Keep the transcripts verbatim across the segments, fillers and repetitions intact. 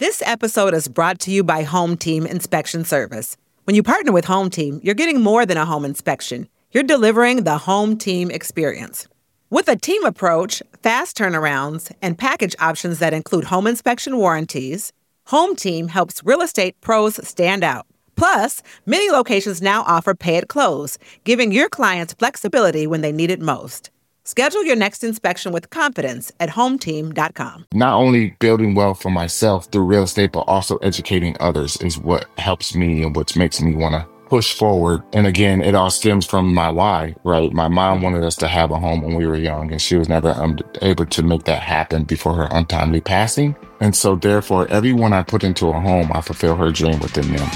This episode is brought to you by Home Team Inspection Service. When you partner with Home Team, you're getting more than a home inspection. You're delivering the Home Team experience. With a team approach, fast turnarounds, and package options that include home inspection warranties, Home Team helps real estate pros stand out. Plus, many locations now offer pay at close, giving your clients flexibility when they need it most. Schedule your next inspection with confidence at home team dot com. Not only building wealth for myself through real estate, but also educating others is what helps me and what makes me want to push forward. And again, it all stems from my why, right? My mom wanted us to have a home when we were young, and she was never um, able to make that happen before her untimely passing. And so therefore, everyone I put into a home, I fulfill her dream within them.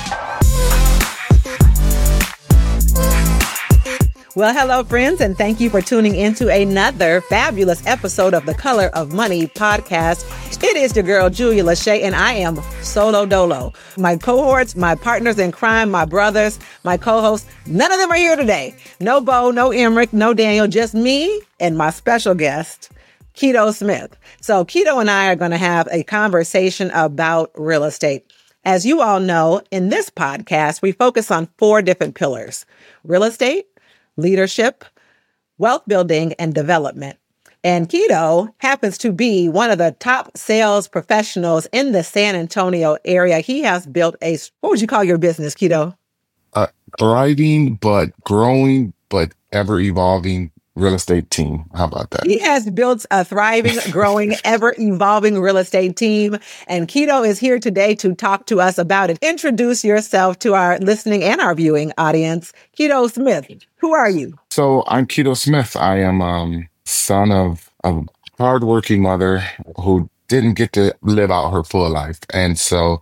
Well, hello, friends, and thank you for tuning into another fabulous episode of the Color of Money podcast. It is your girl, Julia Lachey, and I am solo dolo. My cohorts, my partners in crime, my brothers, my co-hosts, none of them are here today. No Bo, no Emmerich, no Daniel, just me and my special guest, Kito Smith. So Kito and I are going to have a conversation about real estate. As you all know, in this podcast, we focus on four different pillars: real estate, leadership, wealth building, and development. And Kito happens to be one of the top sales professionals in the San Antonio area. He has built a, what would you call your business, Kito? A thriving, but growing, but ever evolving real estate team. How about that? He has built a thriving, growing, ever-evolving real estate team. And Kito is here today to talk to us about it. Introduce yourself to our listening and our viewing audience. Kito Smith, who are you? So I'm Kito Smith. I am um son of a hardworking mother who didn't get to live out her full life. And so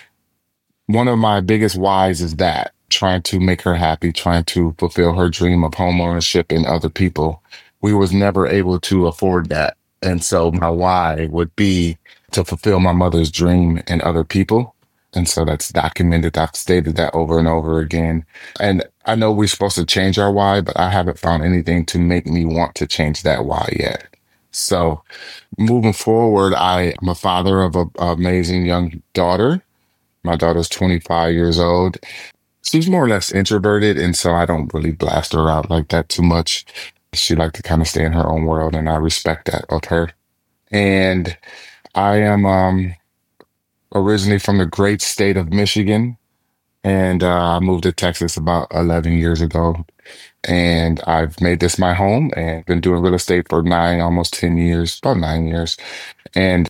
one of my biggest whys is that. Trying to make her happy, trying to fulfill her dream of homeownership in other people. We was never able to afford that. And so my why would be to fulfill my mother's dream in other people. And so that's documented. I've stated that over and over again. And I know we're supposed to change our why, but I haven't found anything to make me want to change that why yet. So moving forward, I am a father of an amazing young daughter. My daughter's twenty-five years old. She's more or less introverted, and so I don't really blast her out like that too much. She likes to kind of stay in her own world, and I respect that of her. And I am um, originally from the great state of Michigan, and uh, I moved to Texas about eleven years ago. And I've made this my home and been doing real estate for nine, almost ten years, about nine years. And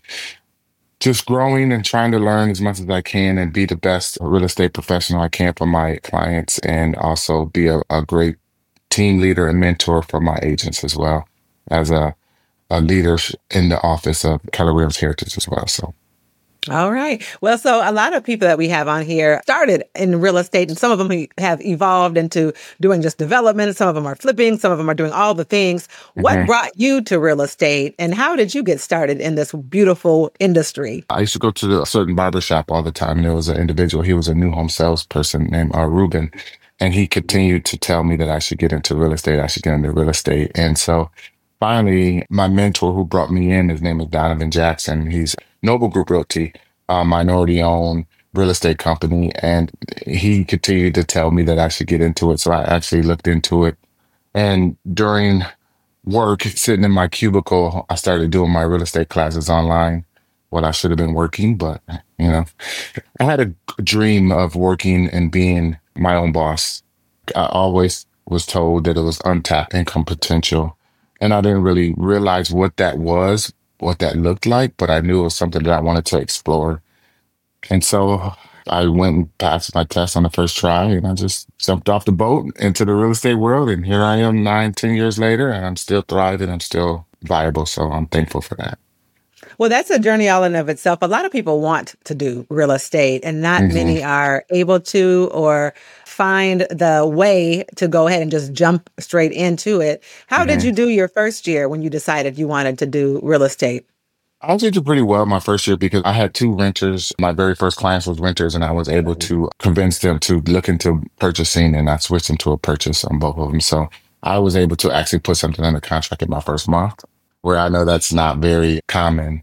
just growing and trying to learn as much as I can and be the best real estate professional I can for my clients, and also be a, a great team leader and mentor for my agents as well, as a, a leader in the office of Keller Williams Heritage as well. So. All right. Well, so a lot of people that we have on here started in real estate, and some of them have evolved into doing just development. Some of them are flipping. Some of them are doing all the things. What mm-hmm. brought you to real estate, and how did you get started in this beautiful industry? I used to go to a certain barbershop all the time. And there was an individual. He was a new home salesperson named uh, Ruben. And he continued to tell me that I should get into real estate. I should get into real estate. And so finally, my mentor who brought me in, his name is Donovan Jackson. He's Noble Group Realty, a minority-owned real estate company, and he continued to tell me that I should get into it. So I actually looked into it. And during work, sitting in my cubicle, I started doing my real estate classes online. What I should have been working, but, you know, I had a dream of working and being my own boss. I always was told that it was untapped income potential, and I didn't really realize what that was, what that looked like, but I knew it was something that I wanted to explore. And so I went and passed my test on the first try, and I just jumped off the boat into the real estate world. And here I am nine, ten years later, and I'm still thriving. I'm still viable. So I'm thankful for that. Well, that's a journey all in of itself. A lot of people want to do real estate, and not mm-hmm. many are able to or find the way to go ahead and just jump straight into it. How mm-hmm. did you do your first year when you decided you wanted to do real estate? I actually did pretty well my first year because I had two renters. My very first clients was renters, and I was able to convince them to look into purchasing, and I switched them to a purchase on both of them. So I was able to actually put something under contract in my first month, where I know that's not very common.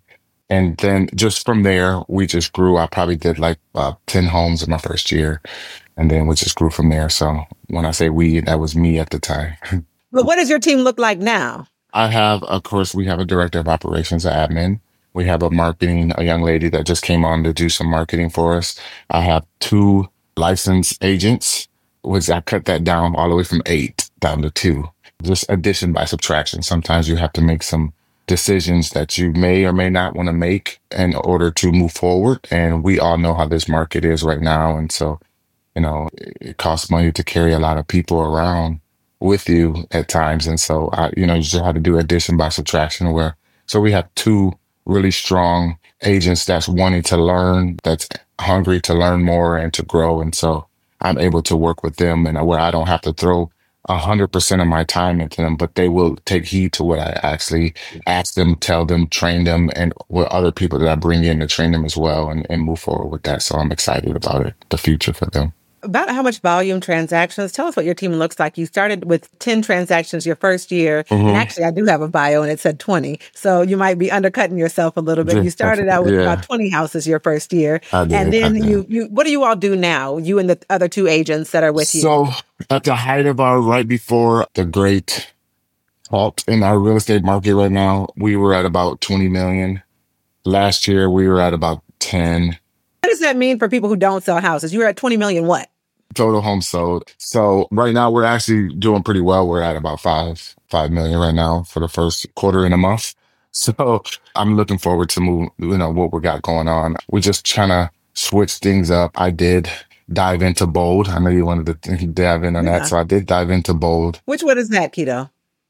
And then just from there, we just grew. I probably did like uh, ten homes in my first year. And then we just grew from there. So when I say we, that was me at the time. But what does your team look like now? I have, of course, we have a director of operations, an admin. We have a marketing, a young lady that just came on to do some marketing for us. I have two licensed agents, which I cut that down all the way from eight down to two. Just addition by subtraction. Sometimes you have to make some decisions that you may or may not want to make in order to move forward. And we all know how this market is right now. And so, you know, it costs money to carry a lot of people around with you at times. And so, I, you know, you just have to do addition by subtraction where, so we have two really strong agents that's wanting to learn, that's hungry to learn more and to grow. And so I'm able to work with them and where I don't have to throw a hundred percent of my time into them, but they will take heed to what I actually ask them, tell them, train them, and with other people that I bring in to train them as well and, and move forward with that. So I'm excited about it, the future for them. About how much volume transactions? Tell us what your team looks like. You started with ten transactions your first year. Mm-hmm. And actually, I do have a bio and it said twenty. So you might be undercutting yourself a little bit. You started out with yeah. about twenty houses your first year. I did, and then you, you, what do you all do now? You and the other two agents that are with you? So at the height of our, right before the great halt in our real estate market right now, we were at about twenty million. Last year, we were at about ten. What does that mean for people who don't sell houses? You were at twenty million what? Total homes sold. So right now we're actually doing pretty well. We're at about five, five million right now for the first quarter in a month. So I'm looking forward to move, you know, what we got going on. We're just trying to switch things up. I did dive into Bold. I know you wanted to dive in on yeah. that. So I did dive into Bold. Which one is that, Keto?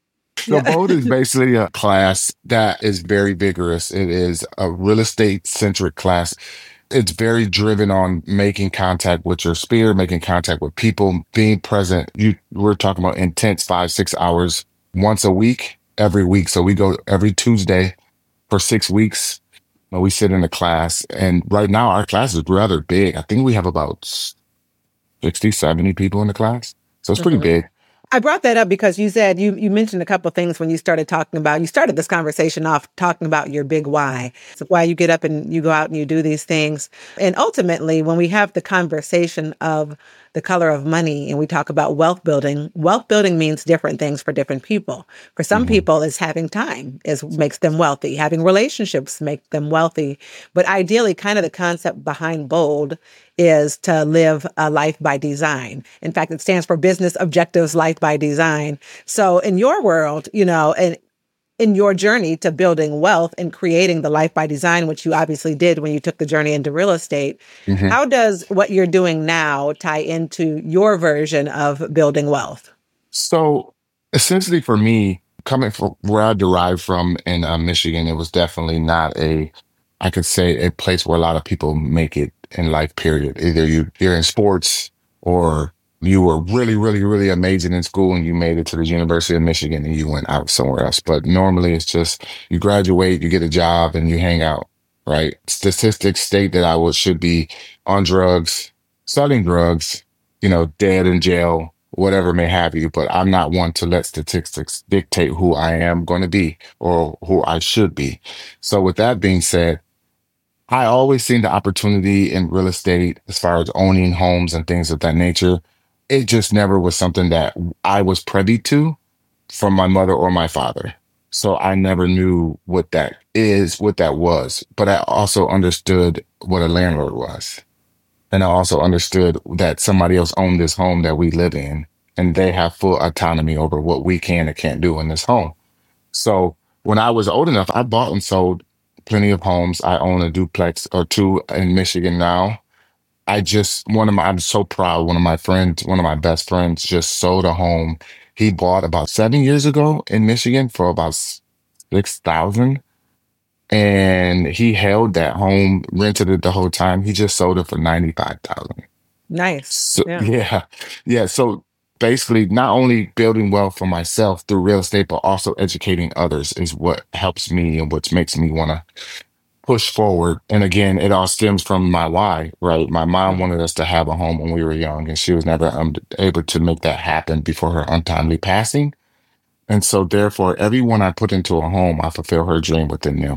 So yeah. Bold is basically a class that is very vigorous. It is a real estate centric class. It's very driven on making contact with your sphere, making contact with people, being present. You, we're talking about intense five, six hours once a week, every week. So we go every Tuesday for six weeks. We sit in a class. And right now our class is rather big. I think we have about sixty, seventy people in the class. So it's pretty mm-hmm. big. I brought that up because you said, you you mentioned a couple of things when you started talking about, you started this conversation off talking about your big why. So why you get up and you go out and you do these things. And ultimately, when we have the conversation of the color of money and we talk about wealth building, wealth building means different things for different people. For some mm-hmm. people, it's having time is makes them wealthy. Having relationships make them wealthy. But ideally, kind of the concept behind Bold is to live a life by design. In fact, it stands for Business Objectives Life by Design. So in your world, you know, and in your journey to building wealth and creating the life by design, which you obviously did when you took the journey into real estate, mm-hmm. how does what you're doing now tie into your version of building wealth? So essentially for me, coming from where I derived from in uh, Michigan, it was definitely not a, I could say, a place where a lot of people make it in life, period. Either you, you're in sports or you were really, really, really amazing in school and you made it to the University of Michigan and you went out somewhere else. But normally it's just you graduate, you get a job and you hang out, right? Statistics state that I would, should be on drugs, selling drugs, you know, dead in jail, whatever may have you. But I'm not one to let statistics dictate who I am going to be or who I should be. So with that being said, I always seen the opportunity in real estate as far as owning homes and things of that nature. It just never was something that I was privy to from my mother or my father. So I never knew what that is, what that was. But I also understood what a landlord was. And I also understood that somebody else owned this home that we live in, and they have full autonomy over what we can and can't do in this home. So when I was old enough, I bought and sold plenty of homes. I own a duplex or two in Michigan now. I just, one of my, I'm so proud. One of my friends, one of my best friends just sold a home. He bought about seven years ago in Michigan for about six thousand. And he held that home, rented it the whole time. He just sold it for ninety-five thousand. Nice. So, yeah. yeah. Yeah. So basically not only building wealth for myself through real estate, but also educating others is what helps me and what makes me want to push forward. And again, it all stems from my why, right? My mom wanted us to have a home when we were young, and she was never um, able to make that happen before her untimely passing. And so therefore, everyone I put into a home, I fulfill her dream within them.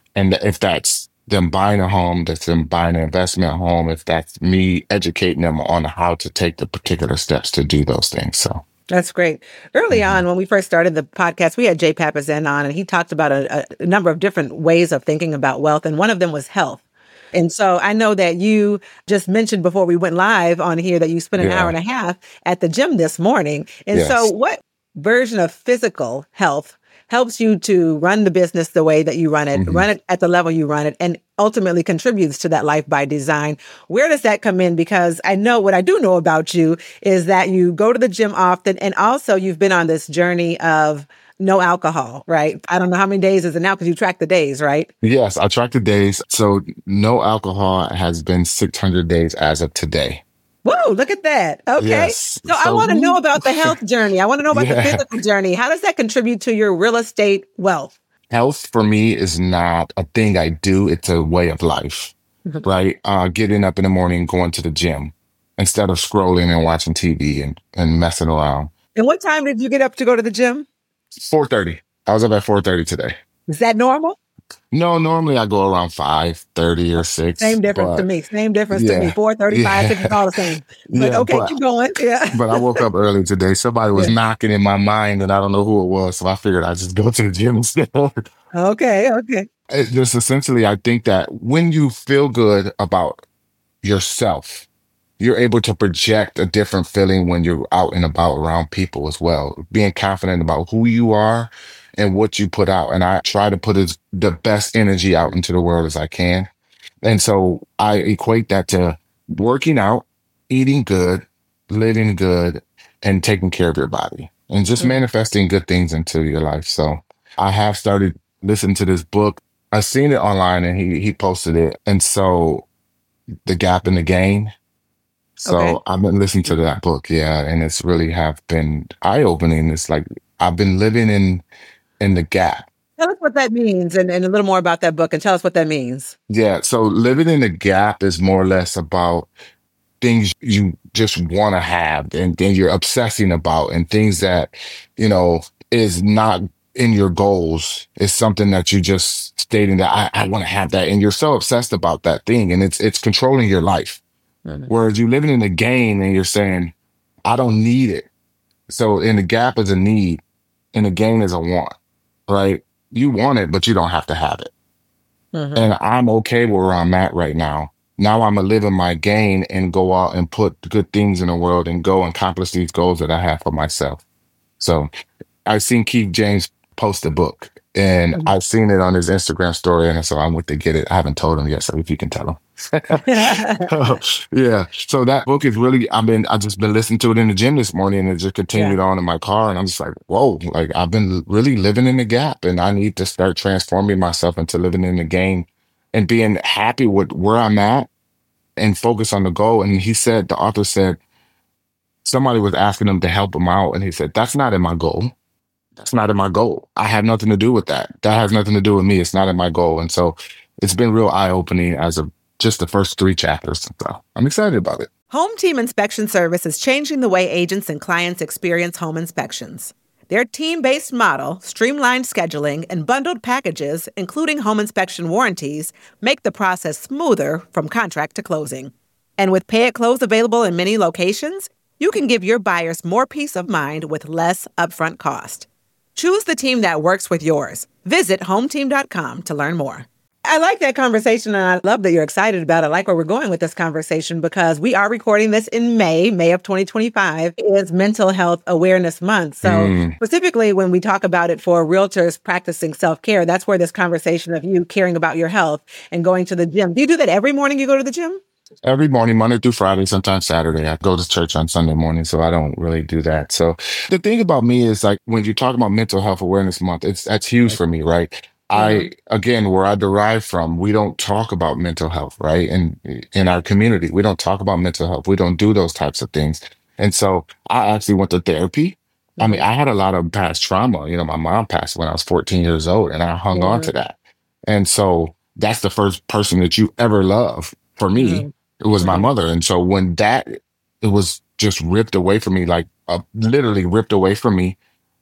And if that's them buying a home, that's them buying an investment home, if that's me educating them on how to take the particular steps to do those things. So that's great. Early mhm. on, when we first started the podcast, we had Jay Papasan on, and he talked about a, a number of different ways of thinking about wealth. And one of them was health. And so I know that you just mentioned before we went live on here that you spent an Yeah. hour and a half at the gym this morning. And Yes. so what version of physical health helps you to run the business the way that you run it, Mhm. run it at the level you run it, and ultimately contributes to that life by design? Where does that come in? Because I know what I do know about you is that you go to the gym often, and also you've been on this journey of no alcohol, right? I don't know how many days is it now because you track the days, right? Yes, I track the days. So no alcohol has been six hundred days as of today. Whoa, look at that. Okay. Yes. So I So want to know about the health journey. I want to know about the yeah, physical journey. How does that contribute to your real estate wealth? health for me is not a thing I do. It's a way of life, Mhm. right? Uh, getting up in the morning, going to the gym instead of scrolling and watching T V and, and messing around. And what time did you get up to go to the gym? four thirty. I was up at four thirty today. Is that normal? No, normally I go around five thirty or six, Same difference to but me. Same difference to me. yeah, four thirty-five, six is yeah, all the same. But yeah, okay, but keep going. Yeah. but I woke up early today. Somebody was Yeah. knocking in my mind and I don't know who it was. So I figured I'd just go to the gym instead. Okay, okay. It just essentially, I think that when you feel good about yourself, you're able to project a different feeling when you're out and about around people as well. Being confident about who you are and what you put out. And I try to put as the best energy out into the world as I can. And so I equate that to working out, eating good, living good, and taking care of your body and just Mhm. manifesting good things into your life. So I have started listening to this book. I've seen it online and he he posted it. And so The Gap in the Gain. Okay. So I've been listening to that book, yeah, and it's really have been eye-opening. It's like I've been living in in the gap. Tell us what that means and, and a little more about that book and tell us what that means. Yeah, so living in the gap is more or less about things you just want to have and then you're obsessing about and things that, you know, is not in your goals. It's something that you just stating that I, I want to have that. And you're so obsessed about that thing and it's it's controlling your life. Mhm. Whereas you living in the gain and you're saying, I don't need it. So in the gap is a need and the gain is a want, right? You want it, but you don't have to have it. Mhm. And I'm okay where I'm at right now. Now I'm gonna live in my gain and go out and put good things in the world and go and accomplish these goals that I have for myself. So I've seen Keith James post a book and Mhm. I've seen it on his Instagram story. And so I went to get it. I haven't told him yet. So if you can tell him. Yeah. So that book is really, I've been, I've just been listening to it in the gym this morning and it just Yeah. continued on in my car. And I'm just like, whoa, like I've been really living in the gap and I need to start transforming myself into living in the game and being happy with where I'm at and focus on the goal. And he said, the author said, somebody was asking him to help him out. And he said, that's not in my goal. That's not in my goal. I have nothing to do with that. That has nothing to do with me. It's not in my goal. And so it's been real eye opening as of just the first three chapters. So I'm excited about it. Home Team Inspection Service is changing the way agents and clients experience home inspections. Their team-based model, streamlined scheduling, and bundled packages, including home inspection warranties, make the process smoother from contract to closing. And with Pay at Close available in many locations, you can give your buyers more peace of mind with less upfront cost. Choose the team that works with yours. Visit home team dot com to learn more. I like that conversation, and I love that you're excited about it. I like where we're going with this conversation because we are recording this in May. May of twenty twenty-five is Mental Health Awareness Month. So Mm. specifically when we talk about it for realtors practicing self-care, that's where this conversation of you caring about your health and going to the gym. Do you do that every morning you go to the gym? Every morning, Monday through Friday, sometimes Saturday. I go to church on Sunday morning, so I don't really do that. So the thing about me is like when you talk about Mental Health Awareness Month, it's that's huge for me, right? I again, where I derive from, we don't talk about mental health, right? And in our community, we don't talk about mental health. We don't do those types of things. And so I actually went to therapy. I mean, I had a lot of past trauma. You know, my mom passed when I was fourteen years old, and I hung on to that. And so that's the first person that you ever love for me. Mhm. It was my Mhm. mother. And so when that, it was just ripped away from me, like uh, literally ripped away from me.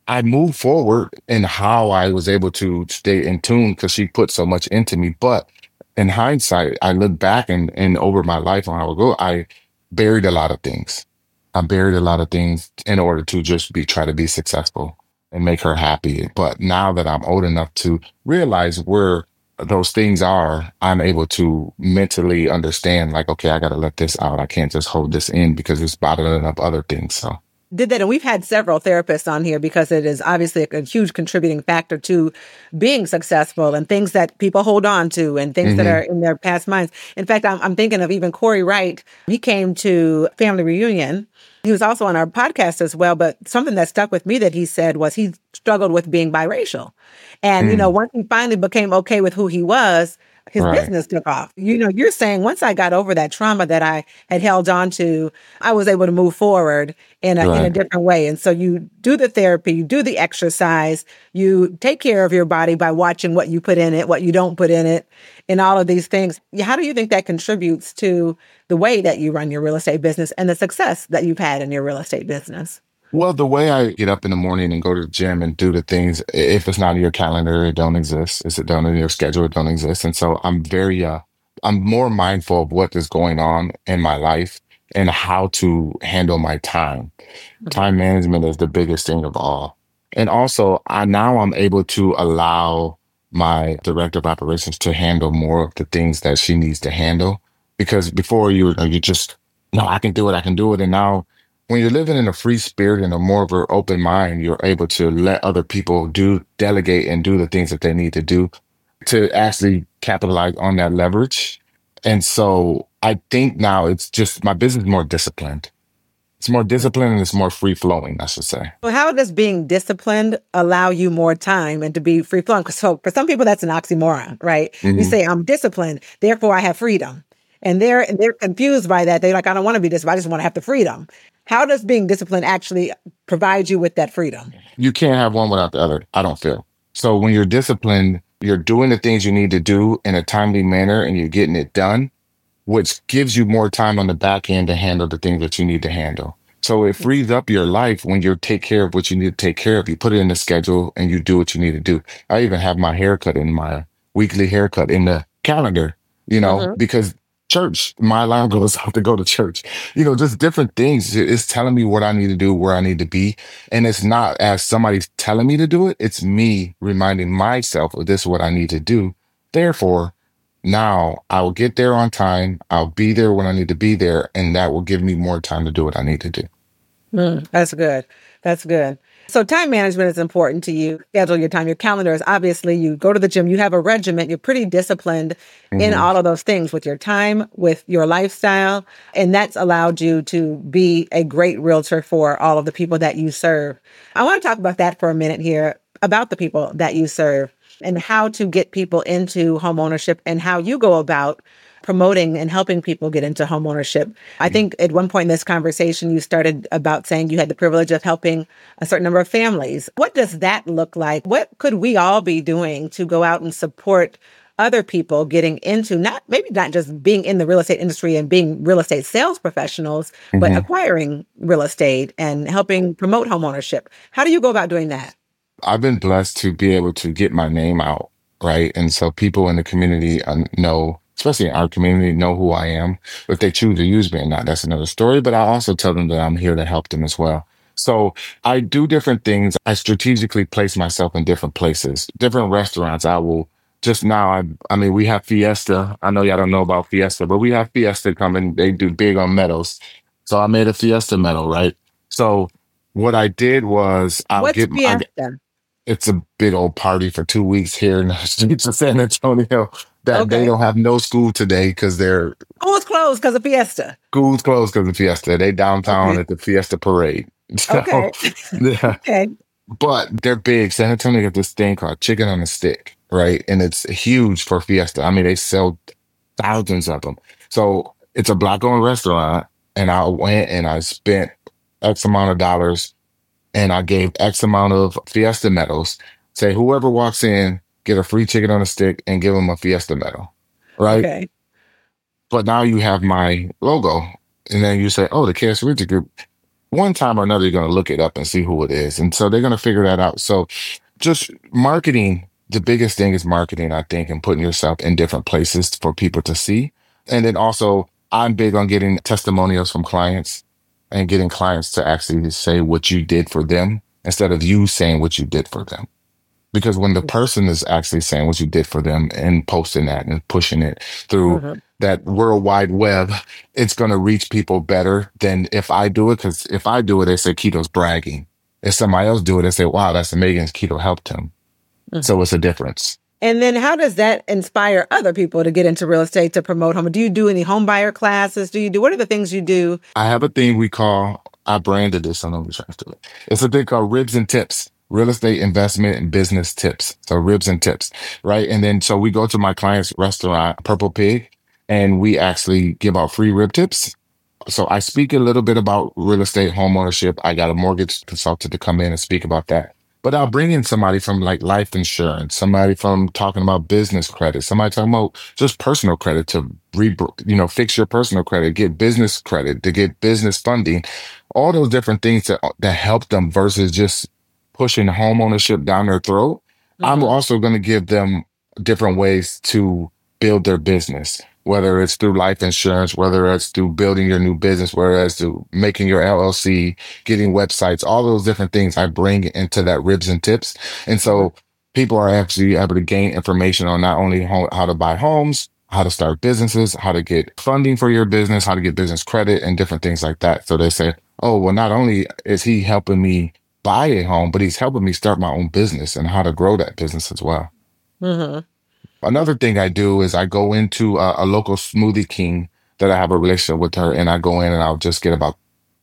I moved forward in how I was able to stay in tune because she put so much into me. But in hindsight, I look back and, and over my life on how I go, I buried a lot of things. I buried a lot of things in order to just be try to be successful and make her happy. But now that I'm old enough to realize where those things are, I'm able to mentally understand like, okay, I got to let this out. I can't just hold this in because it's bottling up other things. So did that. And we've had several therapists on here because it is obviously a, a huge contributing factor to being successful and things that people hold on to and things mm-hmm. that are in their past minds. In fact, I'm, I'm thinking of even Corey Wright. He came to Family Reunion. He was also on our podcast as well. But something that stuck with me that he said was he struggled with being biracial. And, mm. you know, once he finally became okay with who he was, his right. business took off. You know, you're saying once I got over that trauma that I had held on to, I was able to move forward in a, right. in a different way. And so you do the therapy, you do the exercise, you take care of your body by watching what you put in it, what you don't put in it, and all of these things. How do you think that contributes to the way that you run your real estate business and the success that you've had in your real estate business? Well, the way I get up in the morning and go to the gym and do the things, if it's not in your calendar, it don't exist. Is it done in your schedule? It don't exist. And so I'm very, uh, I'm more mindful of what is going on in my life and how to handle my time. Mm-hmm. Time management is the biggest thing of all. And also, I now I'm able to allow my director of operations to handle more of the things that she needs to handle. Because before you, you just, no, I can do it. I can do it. And now, when you're living in a free spirit and a more of an open mind, you're able to let other people do, delegate and do the things that they need to do to actually capitalize on that leverage. And so I think now it's just my business is more disciplined. It's more disciplined and it's more free flowing, I should say. So how does being disciplined allow you more time and to be free flowing? So for some people, that's an oxymoron, right? Mm-hmm. You say, I'm disciplined, therefore I have freedom. And they're, and they're confused by that. They're like, I don't want to be disciplined. I just want to have the freedom. How does being disciplined actually provide you with that freedom? You can't have one without the other, I don't feel. So when you're disciplined, you're doing the things you need to do in a timely manner and you're getting it done, which gives you more time on the back end to handle the things that you need to handle. So it frees up your life when you take care of what you need to take care of. You put it in the schedule and you do what you need to do. I even have my haircut in my weekly haircut in the calendar, you know, mm-hmm. because church, my alarm goes off to go to church, you know, just different things. It's telling me what I need to do, where I need to be. And it's not as somebody's telling me to do it. It's me reminding myself of this is what I need to do. Therefore, now I will get there on time. I'll be there when I need to be there. And that will give me more time to do what I need to do. Mm, that's good. That's good. So time management is important to you. Schedule your time. Your calendar is obviously you go to the gym, you have a regiment, you're pretty disciplined mm-hmm. in all of those things with your time, with your lifestyle. And that's allowed you to be a great realtor for all of the people that you serve. I want to talk about that for a minute here, about the people that you serve and how to get people into home ownership and how you go about promoting and helping people get into homeownership. I think at one point in this conversation, you started about saying you had the privilege of helping a certain number of families. What does that look like? What could we all be doing to go out and support other people getting into not, maybe not just being in the real estate industry and being real estate sales professionals, mm-hmm. but acquiring real estate and helping promote homeownership? How do you go about doing that? I've been blessed to be able to get my name out, right? And so people in the community know, especially in our community, know who I am. If they choose to use me or not, that's another story. But I also tell them that I'm here to help them as well. So I do different things. I strategically place myself in different places, different restaurants. I will just now, I, I mean, we have Fiesta. I know y'all don't know about Fiesta, but we have Fiesta coming. They do big on medals. So I made a Fiesta medal, right? So what I did was I'll What's get Fiesta? I, it's a big old party for two weeks here in the streets of San Antonio. That okay. They don't have no school today because they're school's closed because of Fiesta. School's closed because of Fiesta. They downtown okay. at the Fiesta parade. So, okay. Yeah. Okay. But they're big. San Antonio got this thing called chicken on a stick, right? And it's huge for Fiesta. I mean, they sell thousands of them. So it's a black-owned restaurant, and I went and I spent X amount of dollars, and I gave X amount of Fiesta medals. Say whoever walks in, get a free chicken on a stick and give them a Fiesta medal, right? Okay. But now you have my logo. And then you say, oh, the Cash Richard Group. one time or another, you're going to look it up and see who it is. And so they're going to figure that out. So just marketing, the biggest thing is marketing, I think, and putting yourself in different places for people to see. And then also, I'm big on getting testimonials from clients and getting clients to actually say what you did for them instead of you saying what you did for them. Because when the person is actually saying what you did for them and posting that and pushing it through Mhm. that world wide web, it's going to reach people better than if I do it. Because if I do it, they say Keto's bragging. If somebody else do it, they say, wow, that's amazing. Keto helped him. So it's a difference. And then how does that inspire other people to get into real estate to promote home? Do you do any home buyer classes? Do you do, what are the things you do? I have a thing we call, I branded this, I know we're trying to do it. It's a thing called Ribs and Tips, real estate investment and business tips. So Ribs and Tips, right? And then, so we go to my client's restaurant, Purple Pig, and we actually give out free rib tips. So I speak a little bit about real estate, home ownership. I got a mortgage consultant to come in and speak about that. But I'll bring in somebody from like life insurance, somebody from talking about business credit, somebody talking about just personal credit to re, you know, fix your personal credit, get business credit, to get business funding, all those different things that that help them versus just pushing home ownership down their throat. I'm Mhm. also going to give them different ways to build their business, whether it's through life insurance, whether it's through building your new business, whether it's through making your L L C, getting websites, all those different things I bring into that Ribs and Tips. And Mhm. so people are actually able to gain information on not only ho- how to buy homes, how to start businesses, how to get funding for your business, how to get business credit, and different things like that. So they say, oh, well, not only is he helping me buy a home, but he's helping me start my own business and how to grow that business as well. Mhm. Another thing I do is I go into a, a local Smoothie King that I have a relationship with her, and I go in and I'll just get about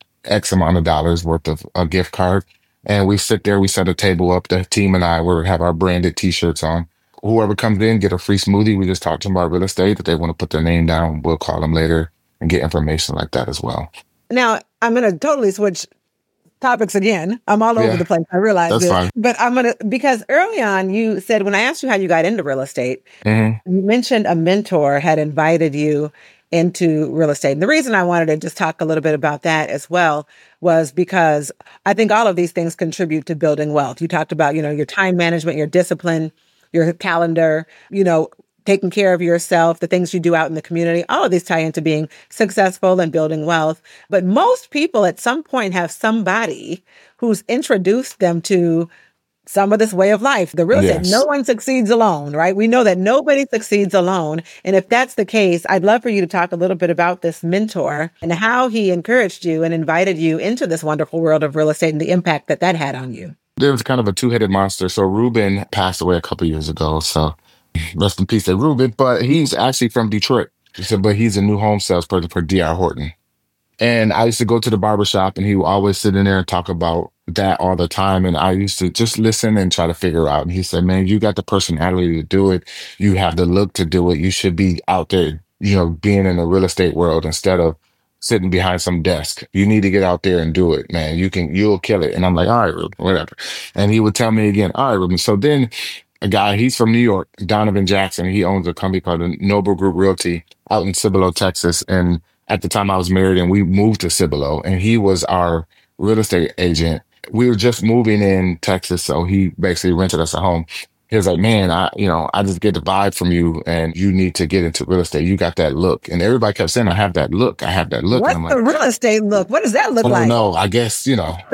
X amount of dollars worth of a gift card. And we sit there, we set a table up, the team and I, where we have our branded t-shirts on. Whoever comes in, get a free smoothie. We just talk to them about real estate. If they want to put their name down, we'll call them later and get information like that as well. Now, I'm going to totally switch topics again. I'm all over Yeah, the place. I realize that's this. fine. But I'm going to, because early on you said, when I asked you how you got into real estate, hmm you mentioned a mentor had invited you into real estate. And the reason I wanted to just talk a little bit about that as well was because I think all of these things contribute to building wealth. You talked about, you know, your time management, your discipline, your calendar, you know, taking care of yourself, the things you do out in the community. All of these tie into being successful and building wealth. But most people at some point have somebody who's introduced them to some of this way of life, the real estate. No Yes. one succeeds alone, right? We know that nobody succeeds alone. And if that's the case, I'd love for you to talk a little bit about this mentor and how he encouraged you and invited you into this wonderful world of real estate and the impact that that had on you. There was kind of a two-headed monster. So Ruben passed away a couple years ago. So rest in peace to Ruben. But he's actually from Detroit. So, but he's a new home salesperson for D R Horton. And I used to go to the barbershop and he would always sit in there and talk about that all the time. And I used to just listen and try to figure out. And he said, man, you got the personality to do it. You have the look to do it. You should be out there, you know, being in the real estate world instead of sitting behind some desk. You need to get out there and do it, man. You can, you'll kill it. And I'm like, all right, Ruben, whatever. And he would tell me again, all right, Ruben. So then a guy, he's from New York, Donovan Jackson. He owns a company called the Noble Group Realty out in Cibolo, Texas. And at the time I was married and we moved to Cibolo and he was our real estate agent. We were just moving in Texas. So he basically rented us a home. He was like, man, I, you know, I just get the vibe from you and you need to get into real estate. You got that look. And everybody kept saying, I have that look. I have that look. And What's I'm the like, real estate look? What does that look I don't like? know. I guess, you know.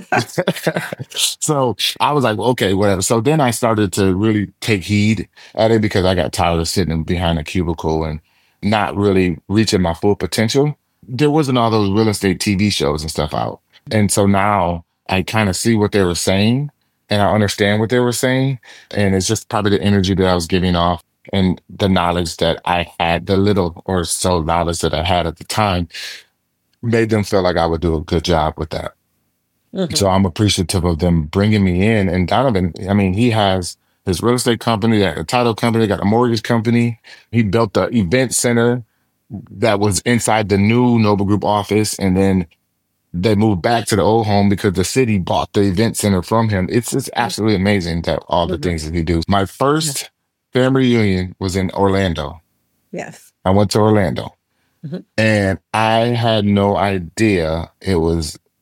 So I was like, well, okay, whatever. So then I started to really take heed at it because I got tired of sitting behind a cubicle and not really reaching my full potential. There wasn't all those real estate T V shows and stuff out. And so now I kind of see what they were saying and I understand what they were saying. And it's just probably the energy that I was giving off and the knowledge that I had, the little or so knowledge that I had at the time made them feel like I would do a good job with that. Mhm. So I'm appreciative of them bringing me in. And Donovan, I mean, he has his real estate company, a title company, got a mortgage company. He built the event center that was inside the new Noble Group office. And then they moved back to the old home because the city bought the event center from him. It's just absolutely amazing that all the Mhm. things that he does. My first family reunion was in Orlando. Yes. I went to Orlando Mhm. and I had no idea it was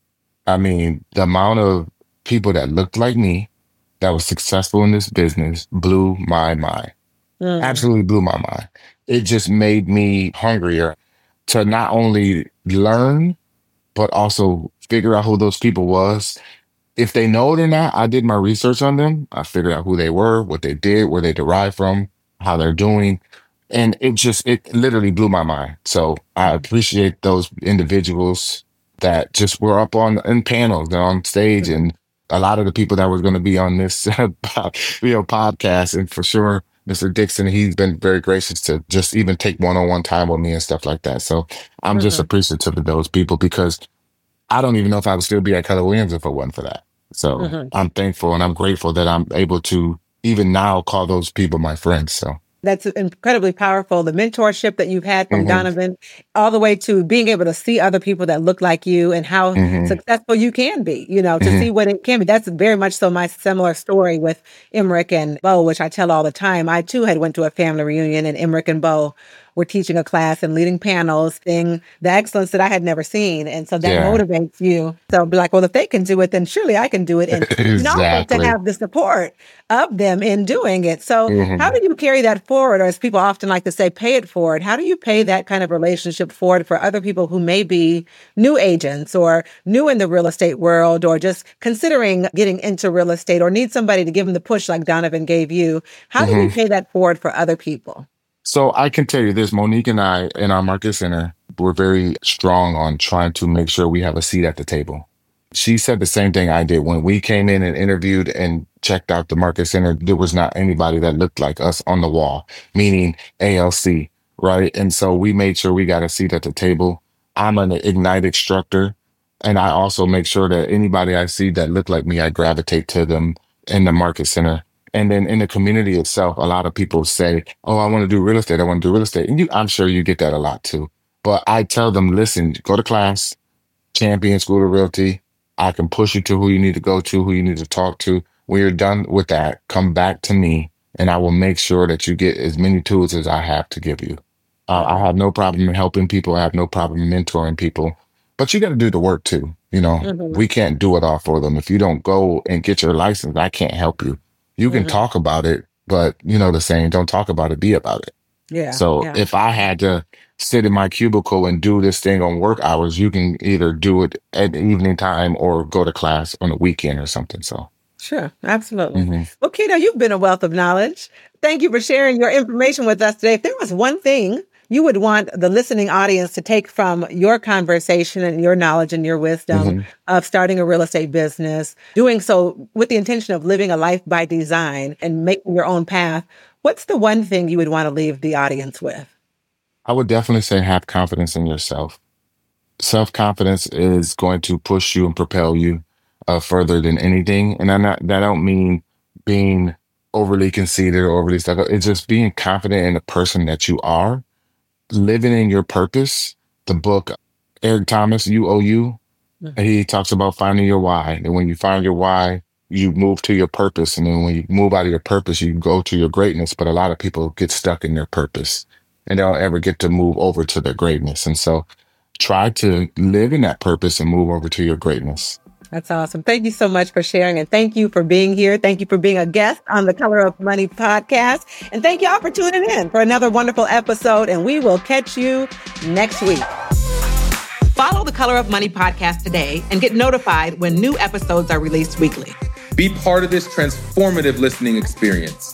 I mean, the amount of people that looked like me that was successful in this business blew my mind. Mm. Absolutely blew my mind. It just made me hungrier to not only learn, but also figure out who those people was. If they know it or not, I did my research on them. I figured out who they were, what they did, where they derived from, how they're doing. And it just, it literally blew my mind. So I appreciate those individuals that just were up on in panels and on stage, and a lot of the people that were going to be on this you know, podcast. And for sure, Mister Dixon, he's been very gracious to just even take one-on-one time with me and stuff like that. So I'm just Mm-hmm. appreciative of those people, because I don't even know if I would still be at Keller Williams if it wasn't for that. So Mm-hmm. I'm thankful and I'm grateful that I'm able to even now call those people my friends. So That's incredibly powerful. The mentorship that you've had from hmm Donovan, all the way to being able to see other people that look like you and how hmm successful you can be, you know, to hmm see what it can be. That's very much so my similar story with Emmerich and Bo, which I tell all the time. I too had went to a family reunion, and Emmerich and Bo were teaching a class and leading panels, seeing the excellence that I had never seen. And so that Yeah, motivates you. So be like, well, if they can do it, then surely I can do it. And, and also to exactly. have the support of them in doing it. So how hmm do you carry that forward? Or as people often like to say, pay it forward. How do you pay that kind of relationship forward for other people who may be new agents or new in the real estate world, or just considering getting into real estate, or need somebody to give them the push like Donovan gave you? How do hmm you pay that forward for other people? So I can tell you this, Monique and I in our market center, we're very strong on trying to make sure we have a seat at the table. She said the same thing I did when we came in and interviewed and checked out the market center. There was not anybody that looked like us on the wall, meaning A L C, right? And so we made sure we got a seat at the table. I'm an Ignite instructor, and I also make sure that anybody I see that look like me, I gravitate to them in the market center. And then in the community itself, a lot of people say, "Oh, I want to do real estate. I want to do real estate." And you, I'm sure you get that a lot too. But I tell them, listen, go to class, Champion School of Realty. I can push you to who you need to go to, who you need to talk to. When you're done with that, come back to me, and I will make sure that you get as many tools as I have to give you. Uh, I have no problem in helping people. I have no problem mentoring people, but you got to do the work too. You know, Mm-hmm. we can't do it all for them. If you don't go and get your license, I can't help you. You can Mm-hmm. talk about it, but you know the saying, don't talk about it, be about it. Yeah. So Yeah. if I had to sit in my cubicle and do this thing on work hours, you can either do it at the evening time or go to class on a weekend or something. So, Sure, absolutely. hmm Well, Keno, you've been a wealth of knowledge. Thank you for sharing your information with us today. If there was one thing you would want the listening audience to take from your conversation and your knowledge and your wisdom hmm of starting a real estate business, doing so with the intention of living a life by design and making your own path, what's the one thing you would want to leave the audience with? I would definitely say have confidence in yourself. Self-confidence is going to push you and propel you uh, further than anything. And I'm not, that don't mean being overly conceited or overly stuck up. It's just being confident in the person that you are, living in your purpose. The book, Eric Thomas, You Owe You, Mhm. he talks about finding your why. And when you find your why, you move to your purpose. And then when you move out of your purpose, you go to your greatness. But a lot of people get stuck in their purpose and they don't ever get to move over to their greatness. And so try to live in that purpose and move over to your greatness. That's awesome. Thank you so much for sharing, and thank you for being here. Thank you for being a guest on the Color of Money podcast. And thank y'all for tuning in for another wonderful episode, and we will catch you next week. Follow the Color of Money podcast today and get notified when new episodes are released weekly. Be part of this transformative listening experience.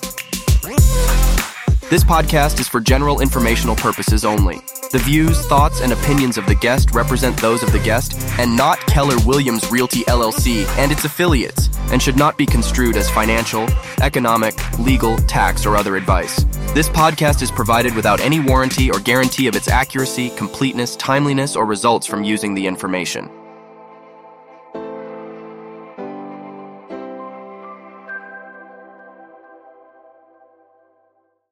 This podcast is for general informational purposes only. The views, thoughts, and opinions of the guest represent those of the guest and not Keller Williams Realty L L C and its affiliates, and should not be construed as financial, economic, legal, tax, or other advice. This podcast is provided without any warranty or guarantee of its accuracy, completeness, timeliness, or results from using the information.